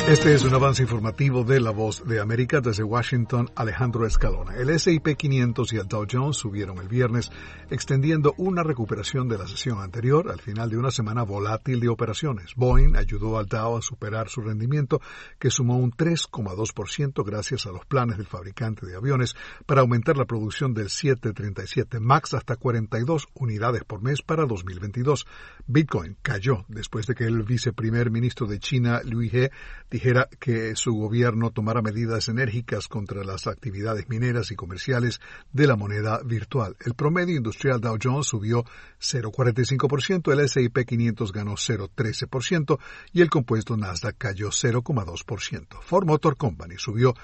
Este es un avance informativo de La Voz de América. Desde Washington, Alejandro Escalona. El S&P 500 y el Dow Jones subieron el viernes, extendiendo una recuperación de la sesión anterior al final de una semana volátil de operaciones. Boeing ayudó al Dow a superar su rendimiento, que sumó un 3,2% gracias a los planes del fabricante de aviones para aumentar la producción del 737 MAX hasta 42 unidades por mes para 2022. Bitcoin cayó después de que el viceprimer ministro de China, Liu He, dijera que su gobierno tomará medidas enérgicas contra las actividades mineras y comerciales de la moneda virtual. El promedio industrial Dow Jones subió 0,45%, el S&P 500 ganó 0,13% y el compuesto Nasdaq cayó 0,2%. Ford Motor Company subió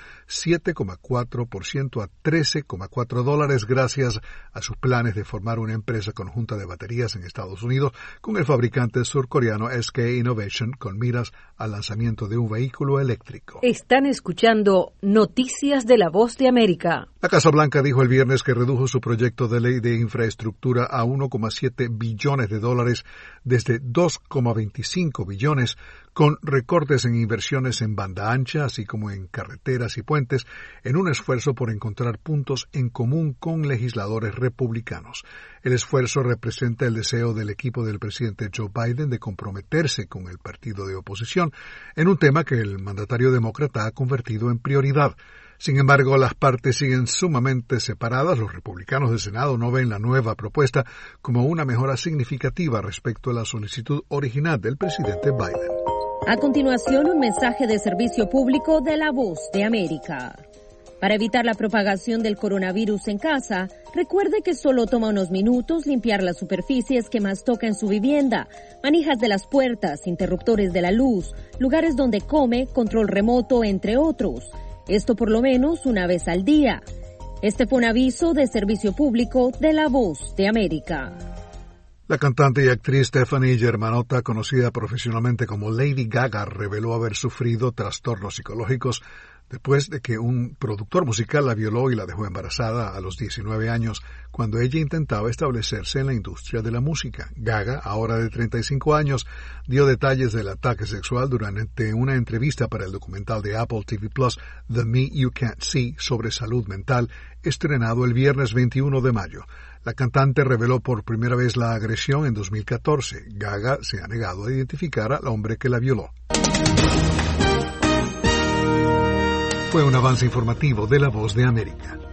7,4% a $13,4 gracias a sus planes de formar una empresa conjunta de baterías en Estados Unidos con el fabricante surcoreano SK Innovation con miras al lanzamiento de un vehículo eléctrico. Están escuchando Noticias de La Voz de América. La Casa Blanca dijo el viernes que redujo su proyecto de ley de infraestructura a $1,7 billones desde 2,25 billones, con recortes en inversiones en banda ancha, así como en carreteras y puentes, en un esfuerzo por encontrar puntos en común con legisladores republicanos. El esfuerzo representa el deseo del equipo del presidente Joe Biden de comprometerse con el partido de oposición en un tema que el mandatario demócrata ha convertido en prioridad. Sin embargo, las partes siguen sumamente separadas. Los republicanos del Senado no ven la nueva propuesta como una mejora significativa respecto a la solicitud original del presidente Biden. A continuación, un mensaje de servicio público de La Voz de América. Para evitar la propagación del coronavirus en casa, recuerde que solo toma unos minutos limpiar las superficies que más toca en su vivienda, manijas de las puertas, interruptores de la luz, lugares donde come, control remoto, entre otros. Esto por lo menos una vez al día. Este fue un aviso de servicio público de La Voz de América. La cantante y actriz Stefani Germanotta, conocida profesionalmente como Lady Gaga, reveló haber sufrido trastornos psicológicos después de que un productor musical la violó y la dejó embarazada a los 19 años, cuando ella intentaba establecerse en la industria de la música. Gaga, ahora de 35 años, dio detalles del ataque sexual durante una entrevista para el documental de Apple TV Plus, The Me You Can't See, sobre salud mental, estrenado el viernes 21 de mayo. La cantante reveló por primera vez la agresión en 2014. Gaga se ha negado a identificar al hombre que la violó. Fue un avance informativo de La Voz de América.